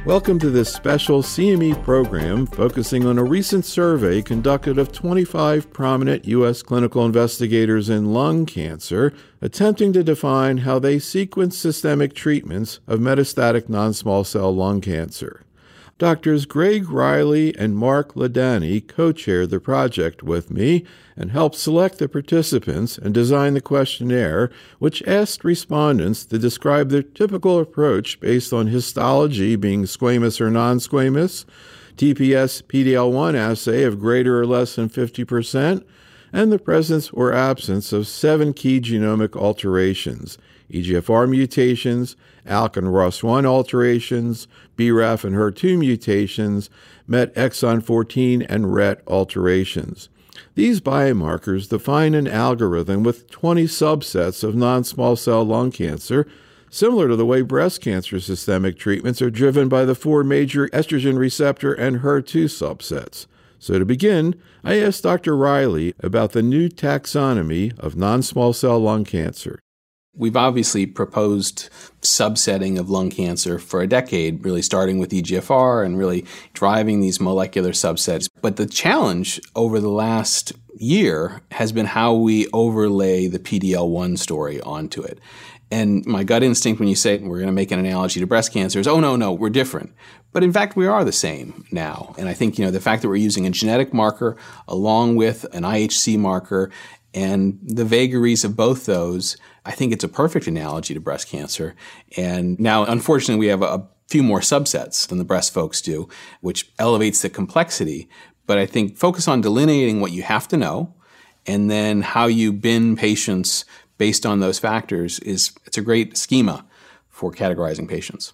Welcome to this special CME program focusing on a recent survey conducted of 25 prominent U.S. clinical investigators in lung cancer, attempting to define how they sequence systemic treatments of metastatic non-small cell lung cancer. Doctors Greg Riley and Mark Ladany co-chaired the project with me and helped select the participants and design the questionnaire, which asked respondents to describe their typical approach based on histology being squamous or non-squamous, TPS PD-L1 assay of greater or less than 50%, and the presence or absence of 7 key genomic alterations: EGFR mutations, ALK and ROS1 alterations, BRAF and HER2 mutations, MET exon 14 and RET alterations. These biomarkers define an algorithm with 20 subsets of non-small cell lung cancer, similar to the way breast cancer systemic treatments are driven by the 4 major estrogen receptor and HER2 subsets. So to begin, I asked Dr. Riley about the new taxonomy of non-small cell lung cancer. We've obviously proposed subsetting of lung cancer for a decade, really starting with EGFR and really driving these molecular subsets. But the challenge over the last year has been how we overlay the PD-L1 story onto it. And my gut instinct when you say we're going to make an analogy to breast cancer is, oh, no, we're different. But in fact, we are the same now. And I think, the fact that we're using a genetic marker along with an IHC marker and the vagaries of both those, I think it's a perfect analogy to breast cancer. And now, unfortunately, we have a few more subsets than the breast folks do, which elevates the complexity. But I think focus on delineating what you have to know and then how you bin patients based on those factors it's a great schema for categorizing patients.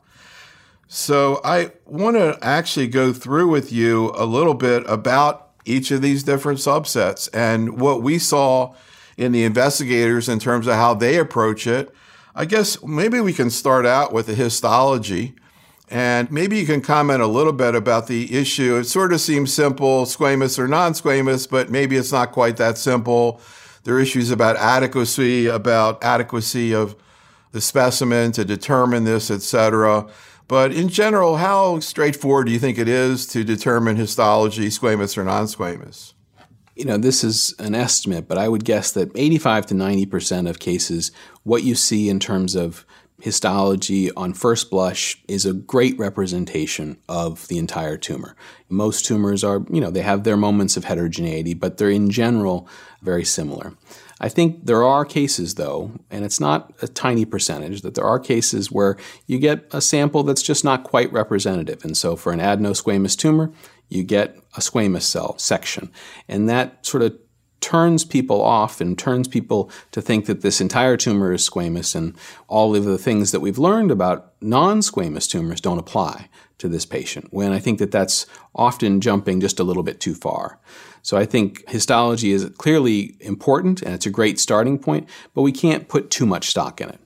So I want to actually go through with you a little bit about each of these different subsets and what we saw in the investigators in terms of how they approach it. I guess maybe we can start out with the histology, and maybe you can comment a little bit about the issue. It sort of seems simple, squamous or non-squamous, but maybe it's not quite that simple. There are issues about adequacy of the specimen to determine this, etc. But in general, how straightforward do you think it is to determine histology, squamous or non-squamous? This is an estimate, but I would guess that 85 to 90% of cases, what you see in terms of histology on first blush is a great representation of the entire tumor. Most tumors are, they have their moments of heterogeneity, but they're in general very similar. I think there are cases, though, and it's not a tiny percentage, that there are cases where you get a sample that's just not quite representative. And so for an adenosquamous tumor, you get a squamous cell section. And that sort of turns people off and turns people to think that this entire tumor is squamous, and all of the things that we've learned about non-squamous tumors don't apply to this patient, when I think that that's often jumping just a little bit too far. So I think histology is clearly important, and it's a great starting point, but we can't put too much stock in it.